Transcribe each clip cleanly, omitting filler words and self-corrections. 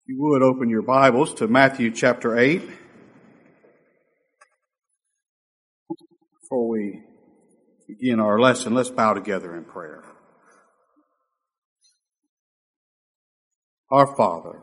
If you would open your Bibles to Matthew chapter 8. Before we begin our lesson, let's bow together in prayer. Our Father,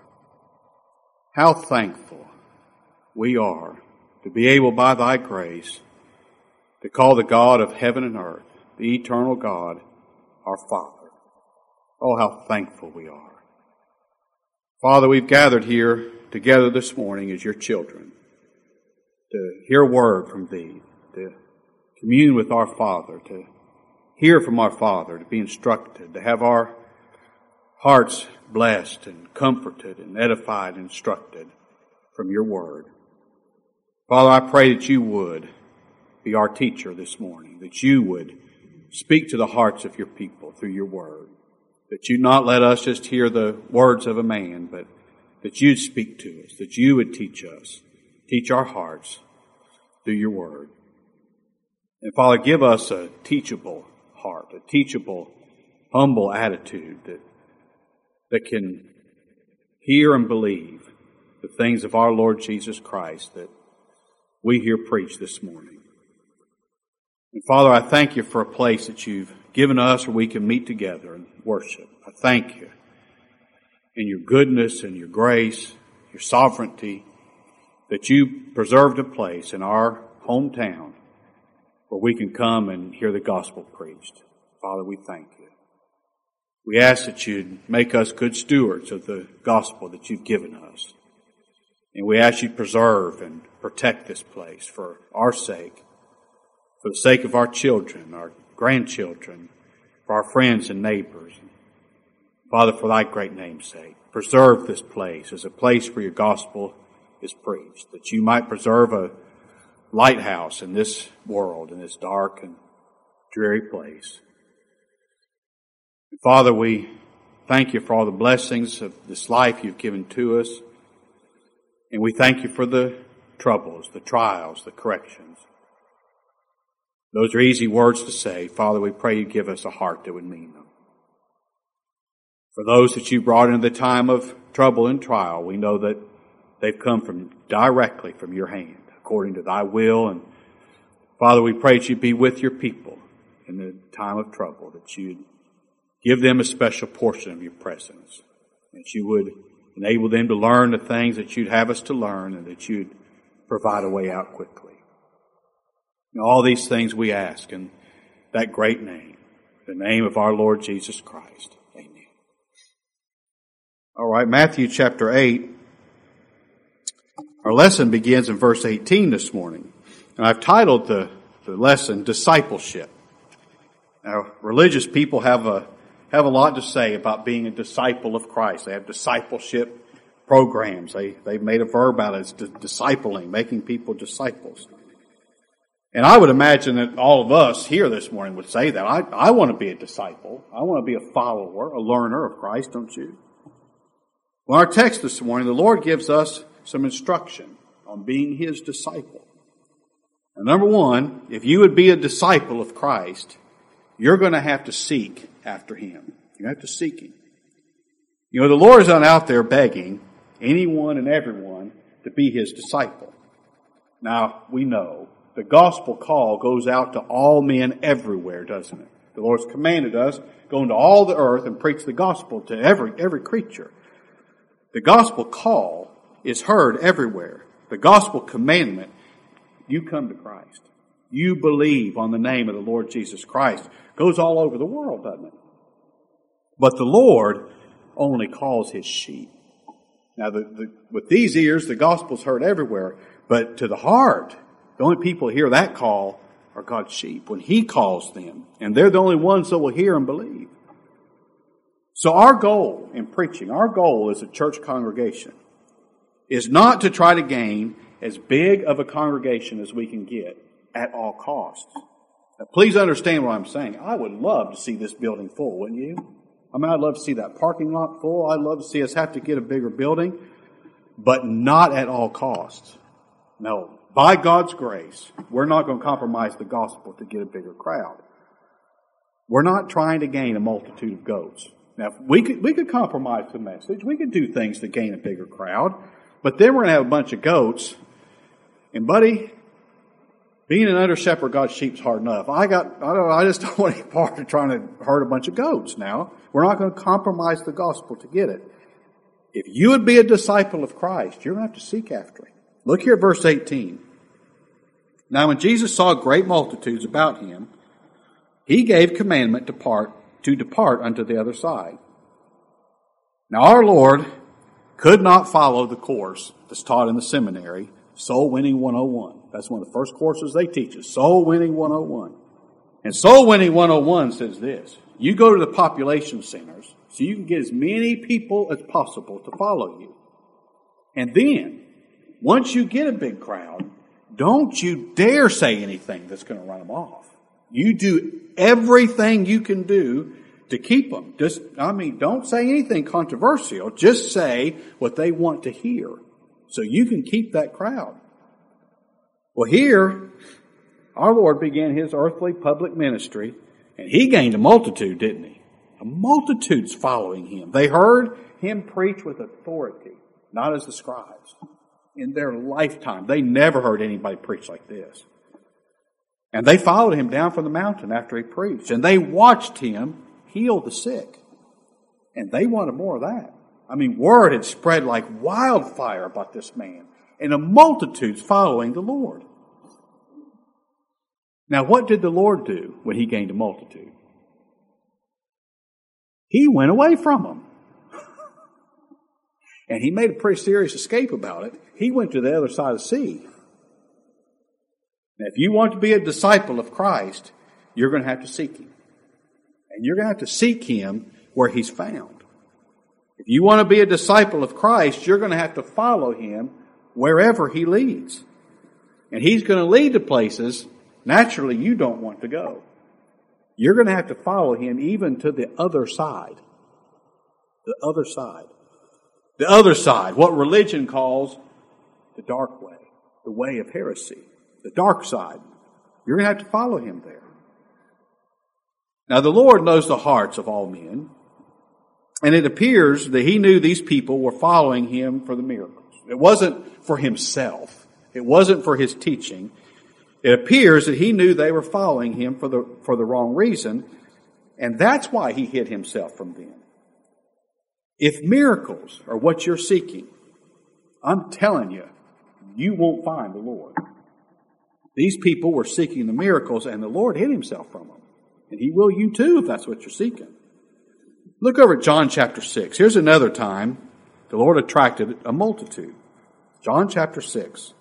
how thankful we are to be able by Thy grace to call the God of heaven and earth, the eternal God, our Father. Oh, how thankful we are. Father, we've gathered here together this morning as your children to hear a word from Thee, to commune with our Father, to hear from our Father, to be instructed, to have our hearts blessed and comforted and edified and instructed from your word. Father, I pray that you would be our teacher this morning, that you would speak to the hearts of your people through your word. That you'd not let us just hear the words of a man, but that you'd speak to us, that you would teach us, teach our hearts through your word. And Father, give us a teachable heart, a teachable, humble attitude that can hear and believe the things of our Lord Jesus Christ that we hear preached this morning. And Father, I thank you for a place that you've given us where we can meet together and worship. I thank you in your goodness and your grace, your sovereignty, that you preserved a place in our hometown where we can come and hear the gospel preached. Father, we thank you. We ask that you'd make us good stewards of the gospel that you've given us. And we ask you to preserve and protect this place for our sake, for the sake of our children, our grandchildren, for our friends and neighbors. Father, for thy great name's sake, preserve this place as a place where your gospel is preached, that you might preserve a lighthouse in this world, in this dark and dreary place. And Father, we thank you for all the blessings of this life you've given to us, and we thank you for the troubles, the trials, the corrections. Those are easy words to say. Father, we pray you give us a heart that would mean them. For those that you brought into the time of trouble and trial, we know that they've come directly from your hand, according to thy will. And Father, we pray that you be with your people in the time of trouble, that you'd give them a special portion of your presence, that you would enable them to learn the things that you'd have us to learn, and that you'd provide a way out quickly. And all these things we ask in that great name, the name of our Lord Jesus Christ. Amen. All right, Matthew chapter 8. Our lesson begins in verse 18 this morning. And I've titled the lesson, Discipleship. Now, religious people have a lot to say about being a disciple of Christ. They have discipleship programs. They've made a verb out of it. It's discipling, making people disciples. And I would imagine that all of us here this morning would say that. I want to be a disciple. I want to be a follower, a learner of Christ, don't you? Well, our text this morning, the Lord gives us some instruction on being His disciple. Now, number one, if you would be a disciple of Christ, you're going to have to seek after Him. You have to seek Him. You know, the Lord is not out there begging anyone and everyone to be His disciple. Now, we know the gospel call goes out to all men everywhere, doesn't it? The Lord's commanded us, go into all the earth and preach the gospel to every creature. The gospel call is heard everywhere. The gospel commandment, you come to Christ. You believe on the name of the Lord Jesus Christ. Goes all over the world, doesn't it? But the Lord only calls His sheep. Now, with these ears, the gospel's heard everywhere, but to the heart, the only people who hear that call are God's sheep when He calls them. And they're the only ones that will hear and believe. So our goal in preaching, our goal as a church congregation, is not to try to gain as big of a congregation as we can get at all costs. Now, please understand what I'm saying. I would love to see this building full, wouldn't you? I mean, I'd love to see that parking lot full. I'd love to see us have to get a bigger building, but not at all costs. No. By God's grace, we're not going to compromise the gospel to get a bigger crowd. We're not trying to gain a multitude of goats. Now, we could compromise the message. We could do things to gain a bigger crowd. But then we're going to have a bunch of goats. And buddy, being an under shepherd of God's sheep is hard enough. I just don't want any part of trying to herd a bunch of goats now. We're not going to compromise the gospel to get it. If you would be a disciple of Christ, you're going to have to seek after Him. Look here at verse 18. Now when Jesus saw great multitudes about Him, He gave commandment to depart unto the other side. Now our Lord could not follow the course that's taught in the seminary, Soul Winning 101. That's one of the first courses they teach us, Soul Winning 101. And Soul Winning 101 says this: you go to the population centers so you can get as many people as possible to follow you. And then, once you get a big crowd, don't you dare say anything that's going to run them off. You do everything you can do to keep them. Don't say anything controversial. Just say what they want to hear so you can keep that crowd. Well, here, our Lord began His earthly public ministry, and He gained a multitude, didn't He? A multitude's following Him. They heard Him preach with authority, not as the scribes. In their lifetime, they never heard anybody preach like this. And they followed Him down from the mountain after He preached, and they watched Him heal the sick. And they wanted more of that. Word had spread like wildfire about this man, and a multitude's following the Lord. Now, what did the Lord do when He gained a multitude? He went away from them. And He made a pretty serious escape about it. He went to the other side of the sea. Now, if you want to be a disciple of Christ, you're going to have to seek Him. And you're going to have to seek Him where He's found. If you want to be a disciple of Christ, you're going to have to follow Him wherever He leads. And He's going to lead to places naturally you don't want to go. You're going to have to follow Him even to the other side. The other side. The other side, what religion calls the dark way, the way of heresy, the dark side. You're going to have to follow Him there. Now the Lord knows the hearts of all men, and it appears that He knew these people were following Him for the miracles. It wasn't for Himself. It wasn't for His teaching. It appears that He knew they were following Him for the wrong reason, and that's why He hid Himself from them. If miracles are what you're seeking, I'm telling you, you won't find the Lord. These people were seeking the miracles, and the Lord hid Himself from them. And He will you too if that's what you're seeking. Look over at John chapter 6. Here's another time the Lord attracted a multitude. John chapter 6.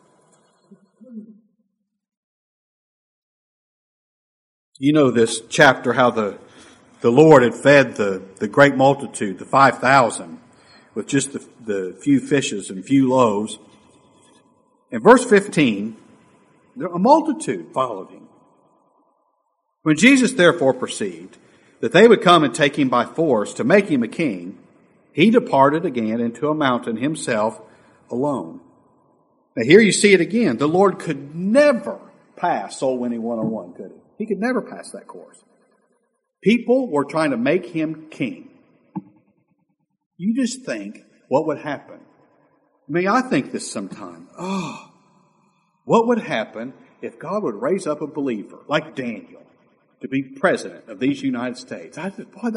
You know this chapter, how the Lord had fed the great multitude, the 5,000, with just the few fishes and few loaves. In verse 15, a multitude followed Him. When Jesus therefore perceived that they would come and take Him by force to make Him a king, He departed again into a mountain Himself alone. Now here you see it again. The Lord could never pass Soul Winning 101, could He? He could never pass that course. People were trying to make Him king. You just think what would happen. I think this sometime. What would happen if God would raise up a believer like Daniel to be president of these United States? He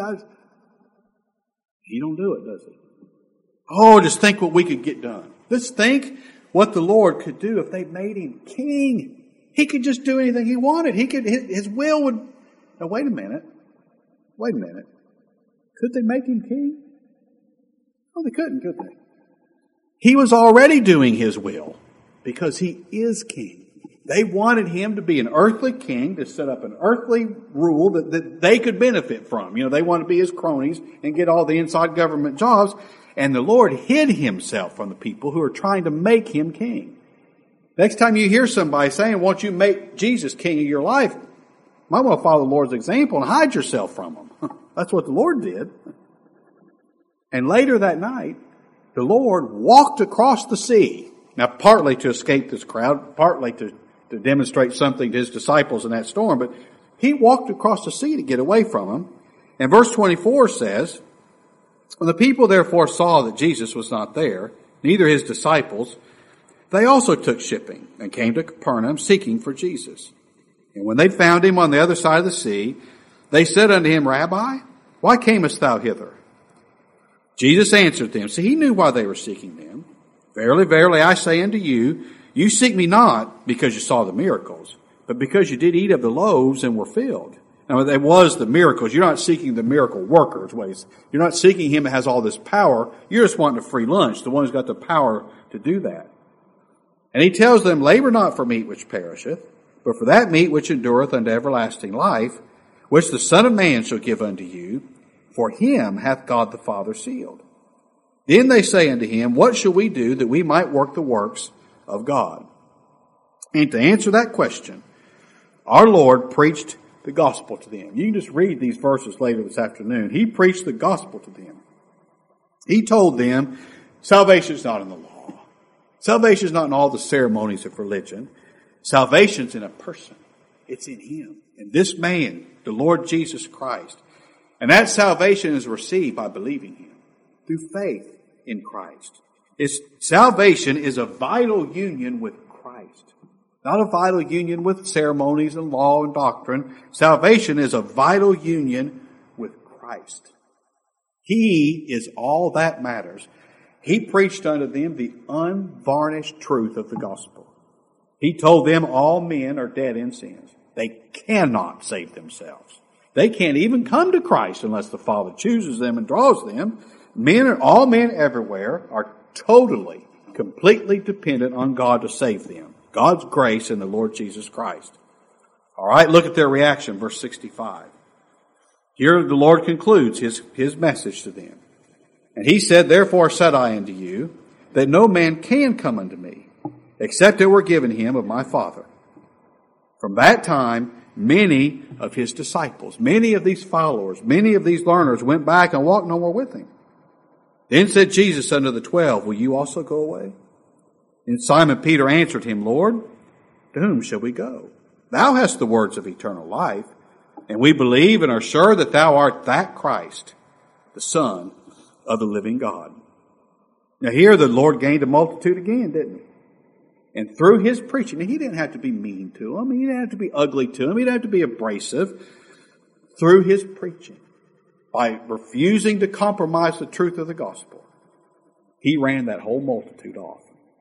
don't do it, does He? Just think what we could get done. Just think what the Lord could do if they made Him king. He could just do anything He wanted. His will would... Now wait a minute. Could they make Him king? They couldn't, could they? He was already doing His will because He is king. They wanted Him to be an earthly king, to set up an earthly rule that they could benefit from. They wanted to be His cronies and get all the inside government jobs. And the Lord hid Himself from the people who are trying to make Him king. Next time you hear somebody saying, won't you make Jesus king of your life? You might want to follow the Lord's example and hide yourself from Him. That's what the Lord did. And later that night, the Lord walked across the sea. Now, partly to escape this crowd, partly to demonstrate something to His disciples in that storm, but He walked across the sea to get away from them. And verse 24 says, When the people therefore saw that Jesus was not there, neither his disciples, they also took shipping and came to Capernaum seeking for Jesus. And when they found him on the other side of the sea, they said unto him, Rabbi, why camest thou hither? Jesus answered them. See, he knew why they were seeking them. Verily, verily, I say unto you, you seek me not because you saw the miracles, but because you did eat of the loaves and were filled. Now, it was the miracles. You're not seeking the miracle worker. You're not seeking him that has all this power. You're just wanting a free lunch, the one who's got the power to do that. And he tells them, labor not for meat which perisheth, but for that meat which endureth unto everlasting life, which the Son of Man shall give unto you, for him hath God the Father sealed. Then they say unto him, what shall we do that we might work the works of God? And to answer that question, our Lord preached the gospel to them. You can just read these verses later this afternoon. He preached the gospel to them. He told them, salvation is not in the law. Salvation is not in all the ceremonies of religion. Salvation is in a person. It's in him. In this man, the Lord Jesus Christ. And that salvation is received by believing him through faith in Christ. Salvation is a vital union with Christ. Not a vital union with ceremonies and law and doctrine. Salvation is a vital union with Christ. He is all that matters. He preached unto them the unvarnished truth of the gospel. He told them all men are dead in sins. They cannot save themselves. They can't even come to Christ unless the Father chooses them and draws them. All men everywhere are totally, completely dependent on God to save them. God's grace in the Lord Jesus Christ. All right, look at their reaction, verse 65. Here the Lord concludes his message to them. And he said, therefore said I unto you, that no man can come unto me, except it were given him of my Father. From that time, many of his disciples, many of these followers, many of these learners went back and walked no more with him. Then said Jesus unto the 12, will you also go away? And Simon Peter answered him, Lord, to whom shall we go? Thou hast the words of eternal life, and we believe and are sure that thou art that Christ, the Son of the living God. Now here the Lord gained a multitude again, didn't he? And through his preaching, he didn't have to be mean to them. He didn't have to be ugly to them. He didn't have to be abrasive. Through his preaching, by refusing to compromise the truth of the gospel, he ran that whole multitude off.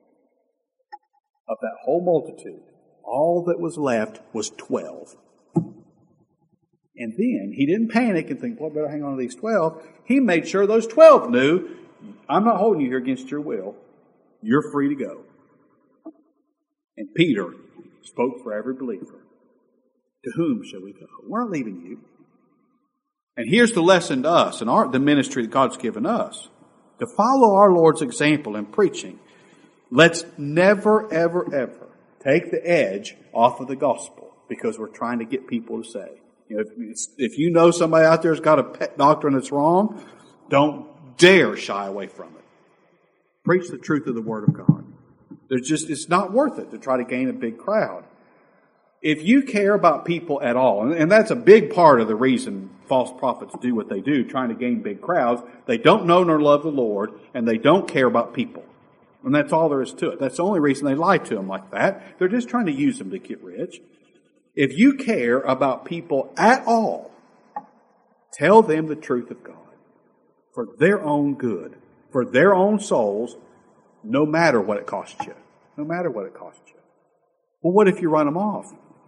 Of that whole multitude, all that was left was 12. And then he didn't panic and think, well, I better hang on to these 12. He made sure those 12 knew, I'm not holding you here against your will. You're free to go. And Peter spoke for every believer. To whom shall we go? We're not leaving you. And here's the lesson to us and the ministry that God's given us. To follow our Lord's example in preaching. Let's never, ever, ever take the edge off of the gospel because we're trying to get people to say. If you know somebody out there has got a pet doctrine that's wrong, don't dare shy away from it. Preach the truth of the Word of God. It's not worth it to try to gain a big crowd. If you care about people at all, and that's a big part of the reason false prophets do what they do, trying to gain big crowds, they don't know nor love the Lord, and they don't care about people. And that's all there is to it. That's the only reason they lie to them like that. They're just trying to use them to get rich. If you care about people at all, tell them the truth of God for their own good, for their own souls, no matter what it costs you. No matter what it costs you. Well, what if you run them off?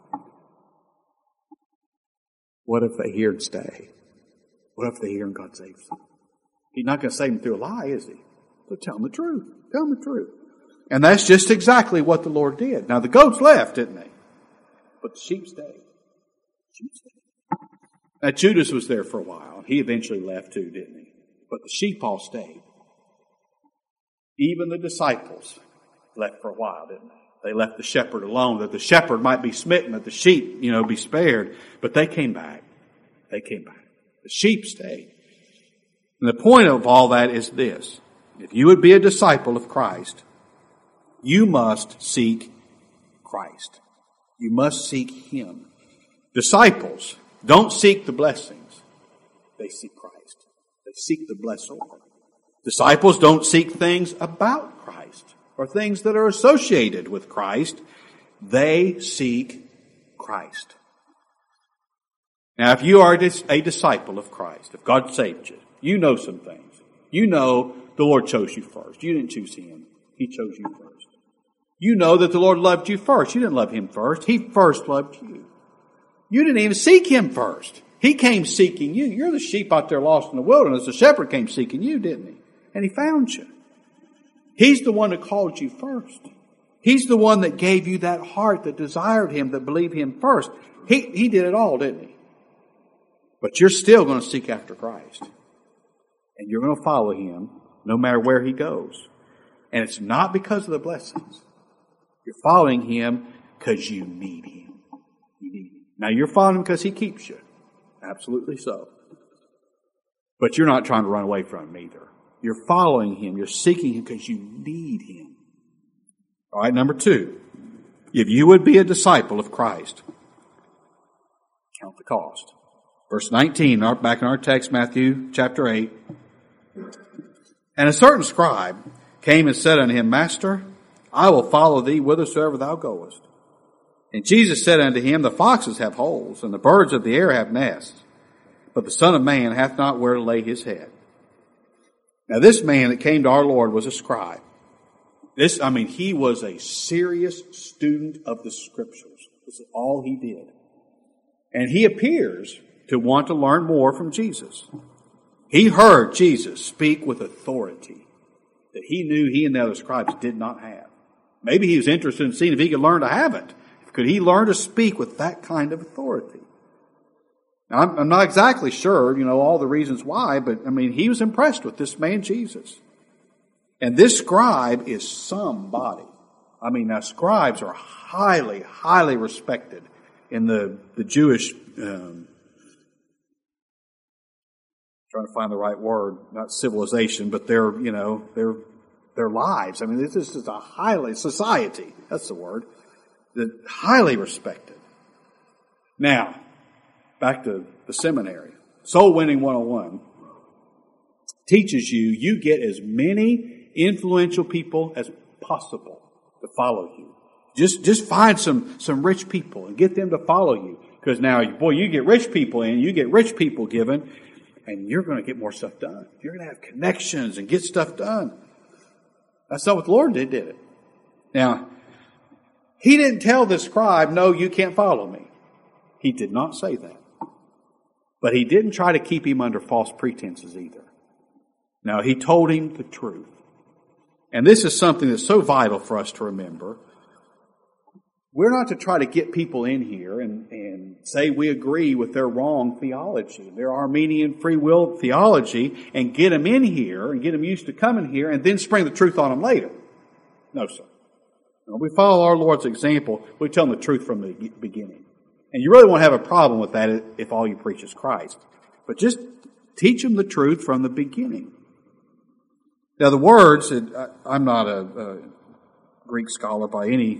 What if they hear and stay? What if they hear and God saves them? He's not going to save them through a lie, is he? So tell them the truth. Tell them the truth. And that's just exactly what the Lord did. Now the goats left, didn't they? But the sheep stayed. Now Judas was there for a while. He eventually left too, didn't he? But the sheep all stayed. Even the disciples left for a while, didn't they? They left the shepherd alone, that the shepherd might be smitten, that the sheep, be spared. But they came back. They came back. The sheep stayed. And the point of all that is this. If you would be a disciple of Christ, you must seek Christ. You must seek Him. Disciples don't seek the blessings. They seek Christ. They seek the blessor. Disciples don't seek things about Christ or things that are associated with Christ. They seek Christ. Now, if you are a disciple of Christ, if God saved you, you know some things. You know the Lord chose you first. You didn't choose Him. He chose you first. You know that the Lord loved you first. You didn't love Him first. He first loved you. You didn't even seek Him first. He came seeking you. You're the sheep out there lost in the wilderness. The shepherd came seeking you, didn't He? And He found you. He's the one that called you first. He's the one that gave you that heart that desired Him, that believed Him first. He did it all, didn't He? But you're still going to seek after Christ. And you're going to follow Him no matter where He goes. And it's not because of the blessings. You're following Him because you need Him. You need Him. Now you're following Him because He keeps you. Absolutely so. But you're not trying to run away from Him either. You're following Him. You're seeking Him because you need Him. All right, number 2. If you would be a disciple of Christ, count the cost. Verse 19, back in our text, Matthew chapter 8. And a certain scribe came and said unto Him, Master, I will follow Thee whithersoever Thou goest. And Jesus said unto him, The foxes have holes, and the birds of the air have nests, but the Son of Man hath not where to lay His head. Now this man that came to our Lord was a scribe. He was a serious student of the Scriptures. This is all he did. And he appears to want to learn more from Jesus. He heard Jesus speak with authority that he knew he and the other scribes did not have. Maybe he was interested in seeing if he could learn to have it. Could he learn to speak with that kind of authority? Now, I'm not exactly sure, all the reasons why, but he was impressed with this man Jesus. And this scribe is somebody. Now scribes are highly, highly respected in the Jewish, trying to find the right word, not civilization, but their lives. This is a highly, society, that's the word, that highly respected. Now, back to the seminary. Soul Winning 101 teaches you get as many influential people as possible to follow you. Just find some rich people and get them to follow you. Because now, you get rich people in, you get rich people given, and you're going to get more stuff done. You're going to have connections and get stuff done. That's not what the Lord did it? Now, He didn't tell the scribe, no, you can't follow me. He did not say that. But He didn't try to keep him under false pretenses either. No, He told him the truth. And this is something that's so vital for us to remember. We're not to try to get people in here and say we agree with their wrong theology, their Arminian free will theology, and get them in here and get them used to coming here and then spring the truth on them later. No, sir. When we follow our Lord's example, we tell them the truth from the beginning. And you really won't have a problem with that if all you preach is Christ. But just teach them the truth from the beginning. Now the words, I'm not a Greek scholar by any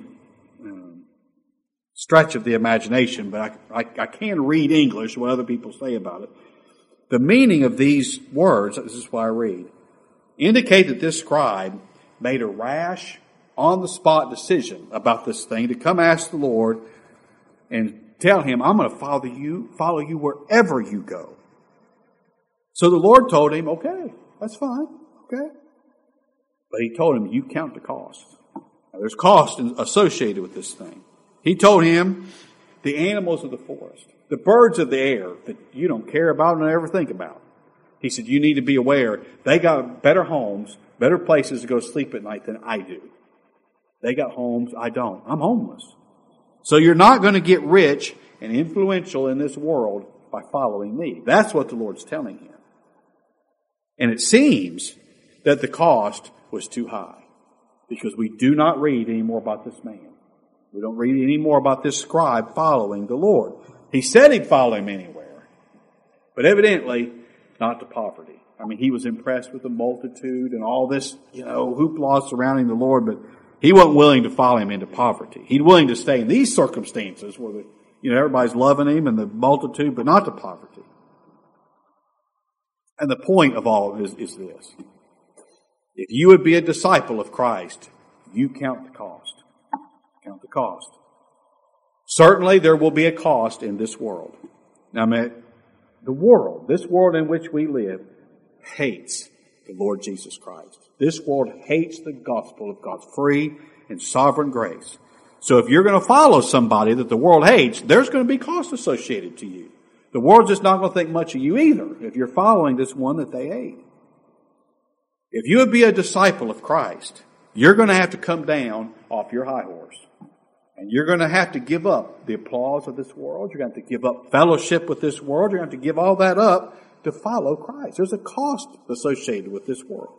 stretch of the imagination, but I can read English, what other people say about it. The meaning of these words, this is what I read, indicate that this scribe made a rash, on-the-spot decision about this thing to come ask the Lord and tell Him, I'm going to follow you wherever you go. So the Lord told him, okay, that's fine, okay. But He told him, you count the cost. Now, there's cost associated with this thing. He told him the animals of the forest, the birds of the air that you don't care about and ever think about. He said, you need to be aware they got better homes, better places to go sleep at night than I do. They got homes, I don't. I'm homeless. So you're not going to get rich and influential in this world by following me. That's what the Lord's telling him. And it seems that the cost was too high because we do not read any more about this man. We don't read any more about this scribe following the Lord. He said he'd follow Him anywhere, but evidently not to poverty. He was impressed with the multitude and all this, hoopla surrounding the Lord, but he wasn't willing to follow Him into poverty. He's willing to stay in these circumstances where everybody's loving Him and the multitude, but not to poverty. And the point of all of this is this. If you would be a disciple of Christ, you count the cost. Count the cost. Certainly there will be a cost in this world. Now, this world in which we live, hates the Lord Jesus Christ. This world hates the gospel of God's free and sovereign grace. So if you're going to follow somebody that the world hates, there's going to be costs associated to you. The world's just not going to think much of you either if you're following this one that they hate. If you would be a disciple of Christ, you're going to have to come down off your high horse. And you're going to have to give up the applause of this world. You're going to have to give up fellowship with this world. You're going to have to give all that up to follow Christ. There's a cost associated with this world.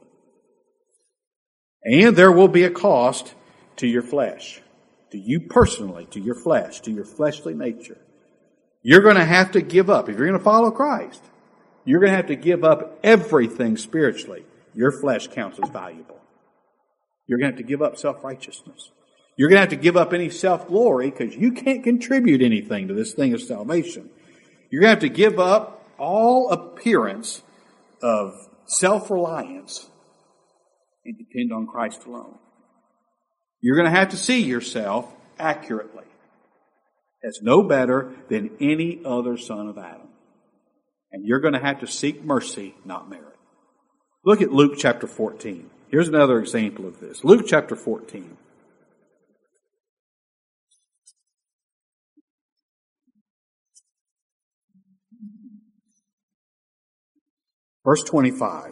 And there will be a cost to your flesh, to you personally, to your flesh, to your fleshly nature. You're going to have to give up. If you're going to follow Christ, you're going to have to give up everything spiritually. Your flesh counts as valuable. You're going to have to give up self-righteousness. You're going to have to give up any self-glory because you can't contribute anything to this thing of salvation. You're going to have to give up all appearance of self-reliance and depend on Christ alone. You're going to have to see yourself accurately as no better than any other son of Adam. And you're going to have to seek mercy, not merit. Look at Luke chapter 14. Here's another example of this. Luke chapter 14. Verse 25.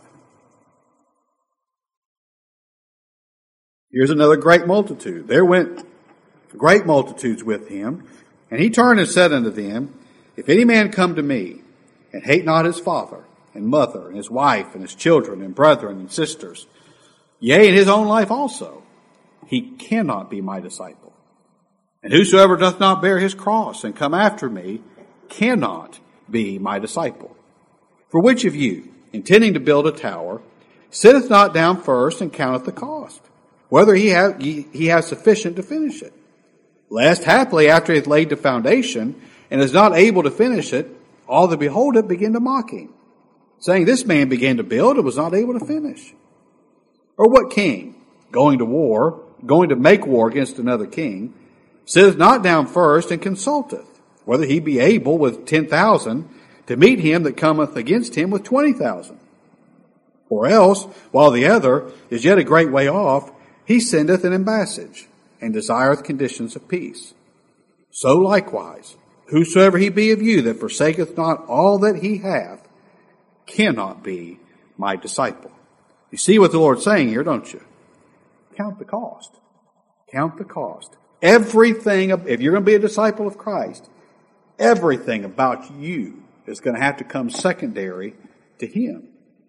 Here's another great multitude. There went great multitudes with him, and he turned and said unto them, If any man come to me, and hate not his father, and mother, and his wife, and his children, and brethren, and sisters, yea, and his own life also, he cannot be my disciple. And whosoever doth not bear his cross, and come after me, cannot be my disciple. For which of you, intending to build a tower, sitteth not down first and counteth the cost, whether he have sufficient to finish it? Lest haply after he hath laid the foundation, and is not able to finish it, all that behold it begin to mock him, saying, This man began to build and was not able to finish. Or what king, going to make war against another king, sitteth not down first and consulteth, whether he be able with 10,000 to meet him that cometh against him with 20,000? Or else, while the other is yet a great way off, he sendeth an ambassage, and desireth conditions of peace. So likewise, whosoever he be of you that forsaketh not all that he hath, cannot be my disciple. You see what the Lord's saying here, don't you? Count the cost. Count the cost. Everything, if you're going to be a disciple of Christ, everything about you is going to have to come secondary to him.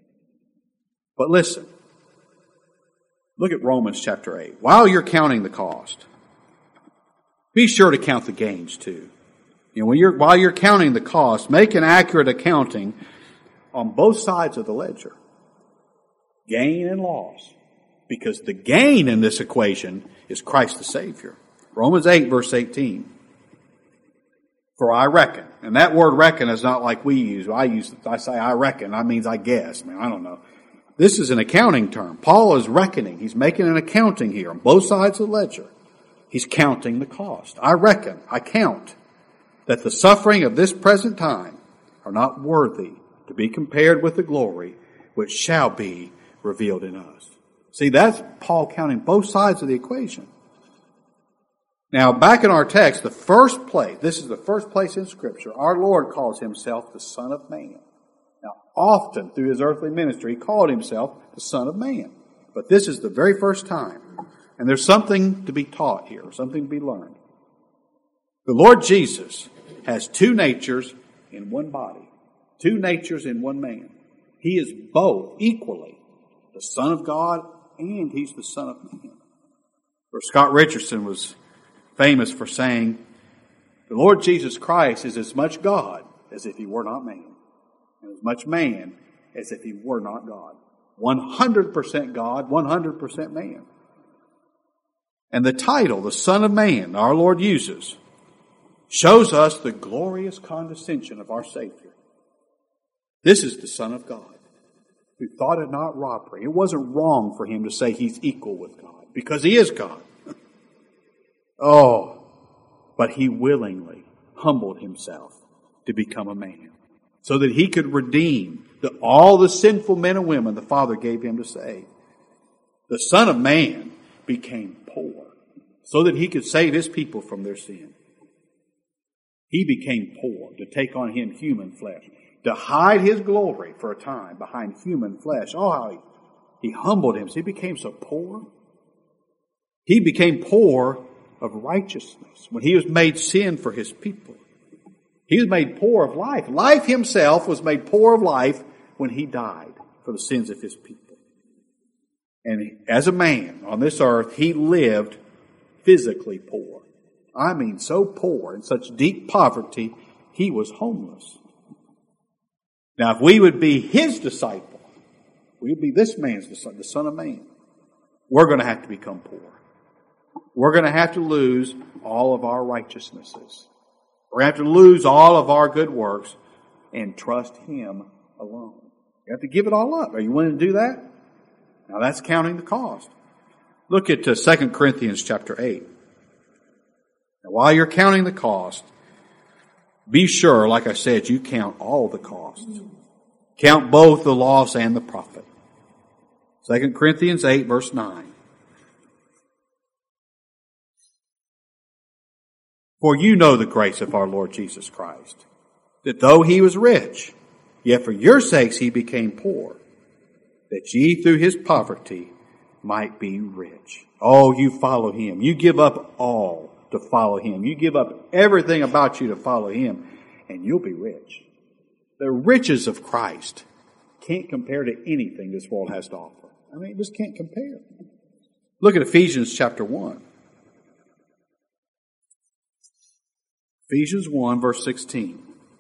But listen, look at Romans chapter 8. While you're counting the cost, be sure to count the gains too. While you're counting the cost, make an accurate accounting on both sides of the ledger. Gain and loss. Because the gain in this equation is Christ the Savior. Romans 8 verse 18. For I reckon. And that word reckon is not like we use. I say I reckon. That means I guess. I don't know. This is an accounting term. Paul is reckoning. He's making an accounting here on both sides of the ledger. He's counting the cost. I reckon, I count, that the suffering of this present time are not worthy to be compared with the glory which shall be revealed in us. See, that's Paul counting both sides of the equation. Now, back in our text, this is the first place in Scripture, our Lord calls himself the Son of Man. Now, often through his earthly ministry, he called himself the Son of Man. But this is the very first time. And there's something to be taught here, something to be learned. The Lord Jesus has two natures in one body, two natures in one man. He is both equally the Son of God and he's the Son of Man. Where Scott Richardson was famous for saying, the Lord Jesus Christ is as much God as if he were not man, and as much man as if he were not God. 100% God, 100% man. And the title, the Son of Man, our Lord uses, shows us the glorious condescension of our Savior. This is the Son of God. who thought it not robbery. It wasn't wrong for him to say he's equal with God, because he is God. But he willingly humbled himself to become a man, so that he could redeem all the sinful men and women the Father gave him to save. The Son of Man became poor, so that he could save his people from their sin. He became poor to take on him human flesh, to hide his glory for a time behind human flesh. Oh, how he humbled himself. He became so poor. He became poor of righteousness when he was made sin for his people. He was made poor of life. Life himself was made poor of life when he died for the sins of his people. And as a man on this earth, he lived physically poor. I mean, so poor, in such deep poverty, he was homeless. Now, if we would be his disciple, we would be this man's disciple, the Son of Man, we're going to have to become poor. We're going to have to lose all of our righteousnesses. We're going to have to lose all of our good works and trust him alone. You have to give it all up. Are you willing to do that? Now that's counting the cost. Look at 2 Corinthians chapter 8. Now, while you're counting the cost, be sure, like I said, you count all the costs. Count both the loss and the profit. 2 Corinthians 8, verse 9. For you know the grace of our Lord Jesus Christ, that though he was rich, yet for your sakes he became poor, that ye through his poverty might be rich. Oh, you follow him. You give up all to follow him. You give up everything about you to follow him, and you'll be rich. The riches of Christ can't compare to anything this world has to offer. I mean, it just can't compare. Look at Ephesians chapter 1. Ephesians 1, verse 16.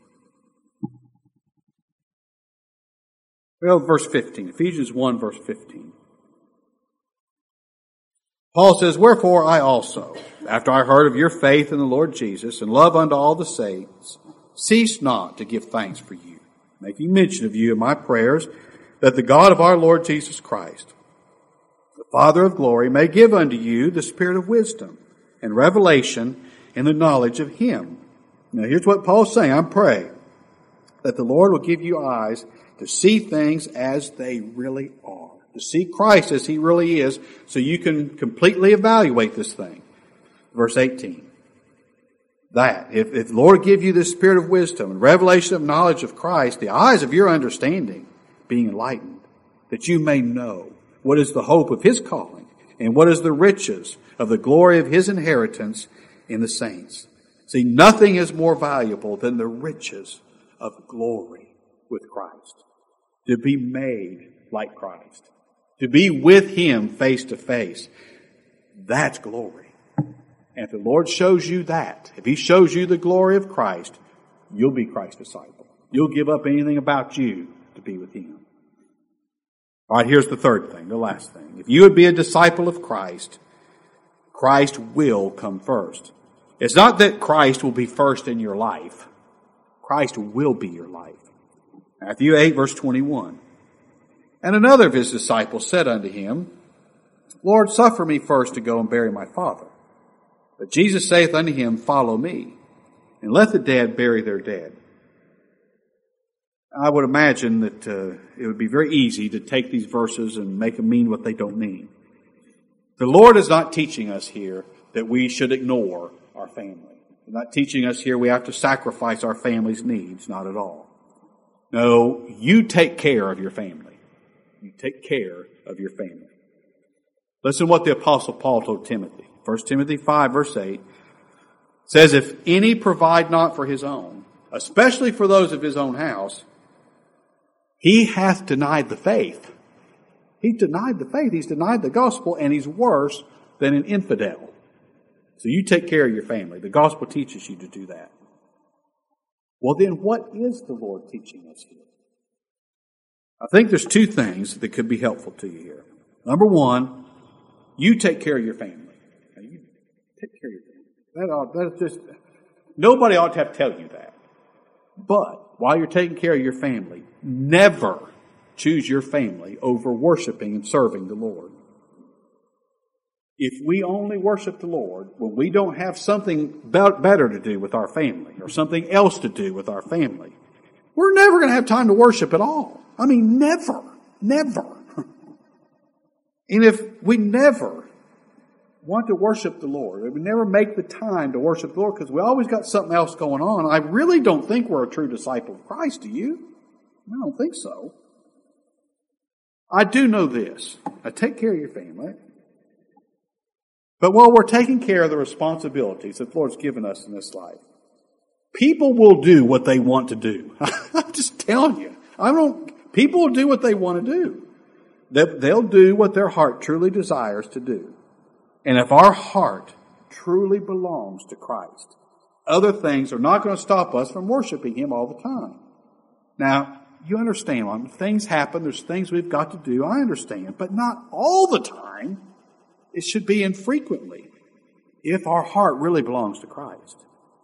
Well, verse 15. Ephesians 1, verse 15. Paul says, Wherefore I also, after I heard of your faith in the Lord Jesus, and love unto all the saints, cease not to give thanks for you, making mention of you in my prayers, that the God of our Lord Jesus Christ, the Father of glory, may give unto you the spirit of wisdom and revelation in the knowledge of him. Now here's what Paul's saying. I'm praying that the Lord will give you eyes to see things as they really are, to see Christ as he really is, so you can completely evaluate this thing. Verse 18. That, if the Lord give you this spirit of wisdom and revelation of knowledge of Christ, the eyes of your understanding being enlightened, that you may know what is the hope of his calling, and what is the riches of the glory of his inheritance in the saints. See, nothing is more valuable than the riches of glory with Christ. To be made like Christ. To be with him face to face. That's glory. And if the Lord shows you that, if he shows you the glory of Christ, you'll be Christ's disciple. You'll give up anything about you to be with him. All right, here's the third thing, the last thing. If you would be a disciple of Christ, Christ will come first. It's not that Christ will be first in your life. Christ will be your life. Matthew 8, verse 21. And another of his disciples said unto him, Lord, suffer me first to go and bury my father. But Jesus saith unto him, Follow me, and let the dead bury their dead. I would imagine that it would be very easy to take these verses and make them mean what they don't mean. The Lord is not teaching us here that we should ignore our family. He's not teaching us here we have to sacrifice our family's needs. Not at all. No, you take care of your family. You take care of your family. Listen to what the Apostle Paul told Timothy. 1 Timothy 5, verse 8 says, If any provide not for his own, especially for those of his own house, he hath denied the faith. He's denied the faith. He's denied the gospel, and he's worse than an infidel. So you take care of your family. The gospel teaches you to do that. Well, then what is the Lord teaching us here? I think there's two things that could be helpful to you here. Number one, you take care of your family. Now, you take care of your family. That's just, nobody ought to have to tell you that. But while you're taking care of your family, never choose your family over worshiping and serving the Lord. If we only worship the Lord when we don't have something better to do with our family or something else to do with our family, we're never going to have time to worship at all. I mean, never. And if we never want to worship the Lord, if we never make the time to worship the Lord because we always got something else going on, I really don't think we're a true disciple of Christ, do you? I don't think so. I do know this. Take care of your family. But while we're taking care of the responsibilities that the Lord's given us in this life, people will do what they want to do. I'm just telling you. People will do what they want to do. They'll do what their heart truly desires to do. And if our heart truly belongs to Christ, other things are not going to stop us from worshiping Him all the time. Now, you understand, when things happen, there's things we've got to do, I understand, but not all the time. It should be infrequently if our heart really belongs to Christ.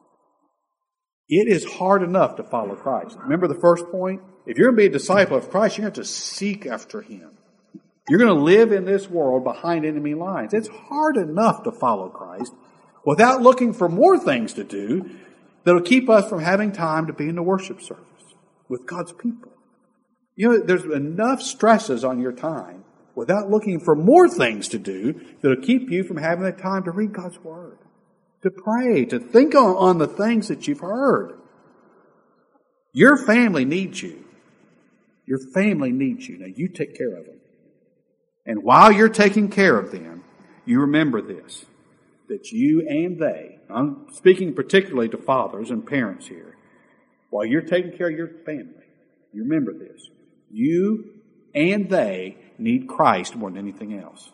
It is hard enough to follow Christ. Remember the first point? If you're going to be a disciple of Christ, you're going to have to seek after Him. You're going to live in this world behind enemy lines. It's hard enough to follow Christ without looking for more things to do that'll keep us from having time to be in the worship service with God's people. You know, there's enough stresses on your time without looking for more things to do that'll keep you from having the time to read God's Word, to pray, to think on the things that you've heard. Your family needs you. Your family needs you. Now, you take care of them. And while you're taking care of them, you remember this, that you and they, I'm speaking particularly to fathers and parents here, while you're taking care of your family, you remember this, you and they need Christ more than anything else.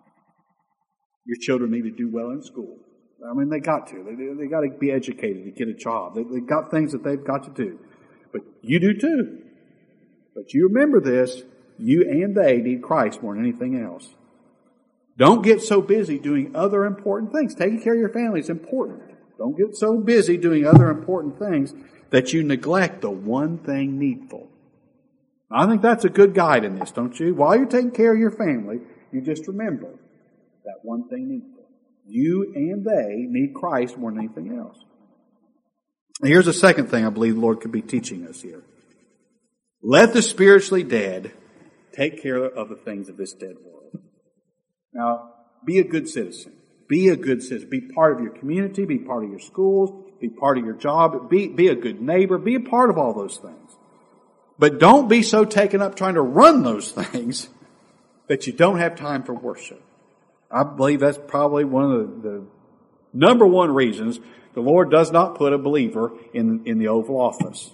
Your children need to do well in school. I mean, they got to. They got to be educated to get a job. They've got things that they've got to do. But you do too. But you remember this, you and they need Christ more than anything else. Don't get so busy doing other important things. Taking care of your family is important. Don't get so busy doing other important things that you neglect the one thing needful. I think that's a good guide in this, don't you? While you're taking care of your family, you just remember that one thing needful. You and they need Christ more than anything else. And here's a second thing I believe the Lord could be teaching us here. Let the spiritually dead take care of the things of this dead world. Now, be a good citizen. Be a good citizen. Be part of your community. Be part of your schools. Be part of your job. Be a good neighbor. Be a part of all those things. But don't be so taken up trying to run those things that you don't have time for worship. I believe that's probably one of the number one reasons the Lord does not put a believer in the Oval Office.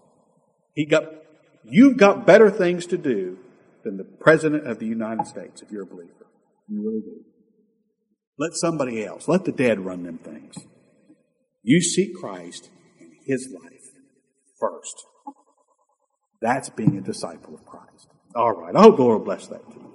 You've got better things to do than the President of the United States if you're a believer. You really do. Let somebody else, let the dead run them things. You seek Christ and His life first. That's being a disciple of Christ. All right. I hope the Lord will bless that to you.